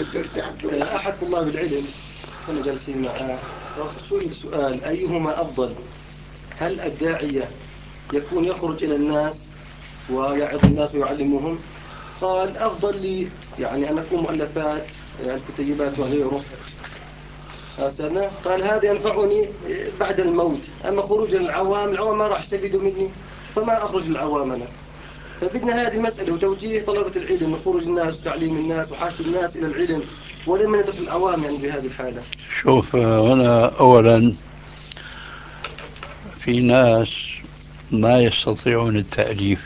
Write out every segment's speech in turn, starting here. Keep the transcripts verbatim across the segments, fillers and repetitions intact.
أحد طلاب العلم كنا جالسين معه سئل سؤال: أيهما أفضل؟ هل الداعية يكون يخرج إلى الناس ويعظ الناس ويعلمهم؟ قال: أفضل لي يعني أن أكون مؤلفات يعني كتيبات وغيره. أستاذنا قال: هذا ينفعني بعد الموت، أما خروج العوام العوام ما راح يستفيدوا مني، فما أخرج العوام أنا. فبدنا هذه مسألة وتوجيه طلبة العلم وخروج الناس وتعليم الناس وحاجة الناس إلى العلم، ولم نترك العوام يعني بهذه الحالة. شوف، هنا أولا في ناس ما يستطيعون التأليف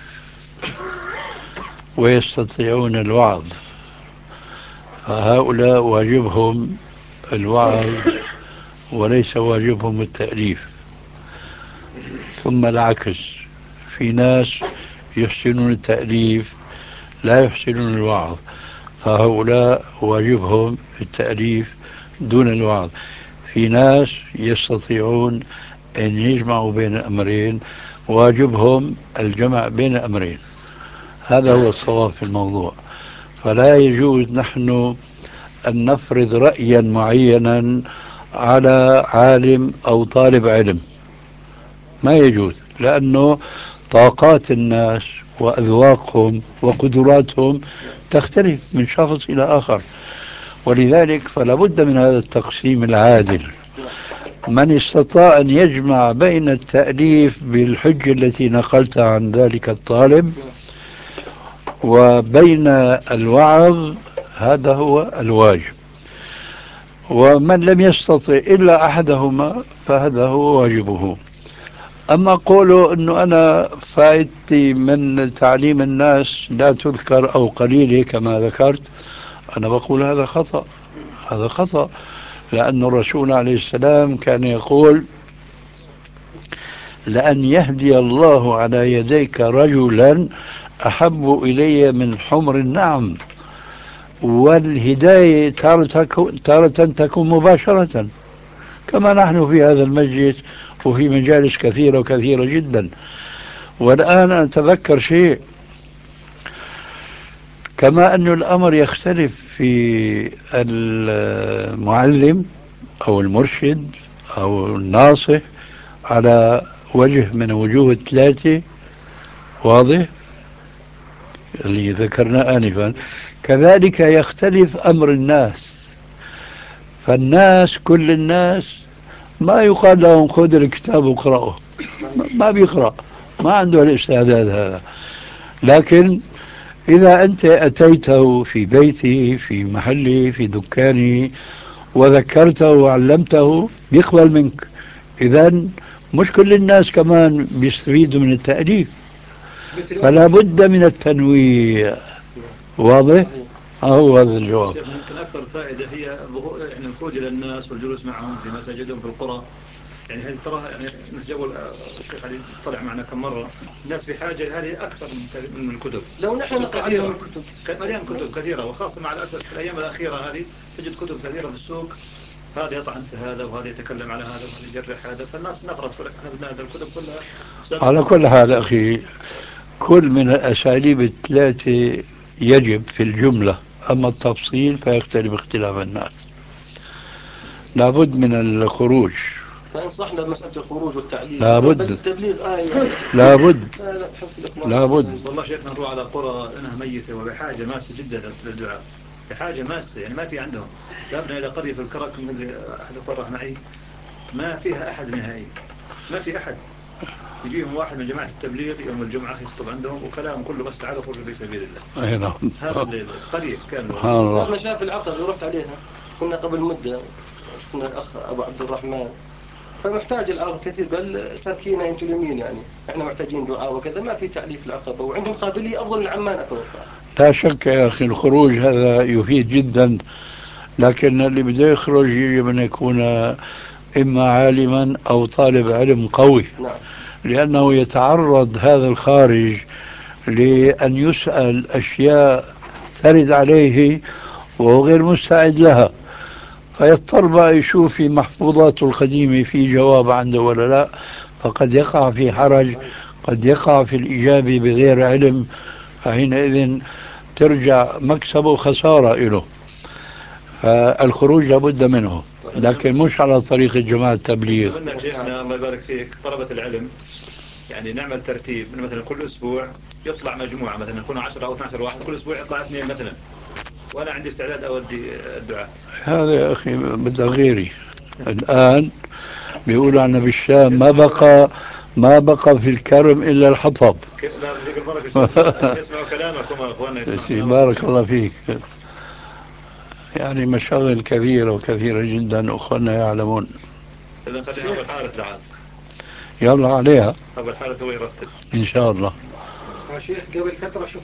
ويستطيعون الوعظ، فهؤلاء واجبهم الوعظ وليس واجبهم التأليف. ثم العكس، في ناس يحسنون التأليف لا يحسنون الوعظ، فهؤلاء واجبهم التأليف دون الوعظ. في ناس يستطيعون أن يجمعوا بين الأمرين، واجبهم الجمع بين الأمرين. هذا هو الصواب في الموضوع. فلا يجوز نحن أن نفرض رأيا معينا على عالم أو طالب علم، ما يجوز، لأنه طاقات الناس وأذواقهم وقدراتهم تختلف من شخص إلى آخر. ولذلك فلا بد من هذا التقسيم العادل. من استطاع أن يجمع بين التأليف بالحجة التي نقلتها عن ذلك الطالب وبين الوعظ، هذا هو الواجب. ومن لم يستطع إلا أحدهما فهذا هو واجبه. أما قوله أنه أنا فائدتي من تعليم الناس لا تذكر أو قليلة كما ذكرت، أنا بقول هذا خطأ. هذا خطأ، لأن الرسول عليه السلام كان يقول: لأن يهدي الله على يديك رجلا أحب إلي من حمر النعم. والهداية تارة تكون مباشرة، كما نحن في هذا المجلس وفي مجالس كثيرة وكثيرة جدا. والآن أتذكر شيء، كما أن الأمر يختلف في المعلم أو المرشد أو الناصح على وجه من وجوه الثلاثة، واضح اللي ذكرنا آنفا، كذلك يختلف أمر الناس. فالناس كل الناس ما يقال لهم خذ الكتاب واقرأه، ما بيقرأ، ما عنده الاستعداد هذا. لكن إذا أنت أتيته في بيته في محله في دكانه وذكرته وعلمته يقبل منك. إذا مش كل الناس كمان بيستفيدوا من التأليف، فلا بد من التنويع. واضح؟ هو هذا الجواب. شيخ، ممكن أكثر فائدة هي يعني الخروج إلى الناس والجلوس معهم في مساجدهم في القرى. يعني هذه ترى يعني جو الشيخ علي طلع معنا كم مرة، الناس بحاجة لهذه أكثر من من الكتب. لو نحن نقرأ عليهم الكتب مليان كتب كثيرة، وخاصة مع الأسف في الأيام الأخيرة هذه تجد كتب كثيرة في السوق، هذا يطعن في هذا وهذا يتكلم على هذا وهذا يجرح هذا، فالناس نقرأ تقول لك احنا بدنا هذا الكتب كلها سبب. على كل حال أخي، كل من الأساليب الثلاثة يجب في الجملة، أما التفصيل فيختلف اختلاف الناس. لابد من الخروج، فانصحنا بمسألة الخروج والتعليم، لابد، التبليغ آية. لابد، لا لا حفظ الإخوان. لابد. والله شيخنا نروح على قرى انها ميته وبحاجه ماسه جدا للدعاء، بحاجه ماسه، يعني ما في عندهم. ذهبنا الى قريه في الكرك من احد الاخوان راح معي، ما فيها احد نهائي، ما في احد. يجيهم واحد من جماعه التبليغ يوم الجمعه يخطب عندهم وكلام كله بس تعالوا خرجوا في سبيل الله. أي نعم. هذا القريه كامله سبحان والله. أستاذنا الله. شاف العقبة رحت عليها، كنا قبل مدة، شفنا الأخ أبو عبد الرحمن، فمحتاج العقبة كثير، بل تركينا أنتم اليمين، يعني إحنا محتاجين دعاء وكذا، ما في تعليف العقبة، وعندهم قابلية أفضل من عمان أتوقع. لا شك يا أخي الخروج هذا يفيد جدا، لكن اللي بده يخرج يجب أن يكون إما عالما أو طالب علم قوي، نعم. لأنه يتعرض هذا الخارج لأن يسأل أشياء ترد عليه وهو غير مستعد لها، فيضطر بقى يشوف في محفوظاته القديمة في جواب عنده ولا لا، فقد يقع في حرج، قد يقع في الإجابة بغير علم، فحينئذ ترجع مكسبه خسارة له. فالخروج لابد منه، لكن مش على طريق جماعة التبليغ. منك شيخنا الله يبارك فيك طلبة العلم يعني نعمل ترتيب من مثلا كل أسبوع يطلع مجموعة، مثلا يكونوا عشرة أو اثني عشر واحد، كل أسبوع يطلع اثنين مثلا، وأنا عندي استعداد أودي الدعاء. هذا يا أخي بدأ غيري. الآن بيقولوا عنا بالشام ما بقى ما بقى في الكرم إلا الحطب. لا بديك البركة شيخنا يسمعوا كلامك وما أخواننا يسمعوا كلامك. بارك الله فيك. يعني مشاغل كثيرة وكثيرة جدا أخوانا يعلمون. إذا خلينا أبو الحارث تعال. يلا عليها أبو الحارث هو يرتب إن شاء الله. شيخ قبل فترة شفنا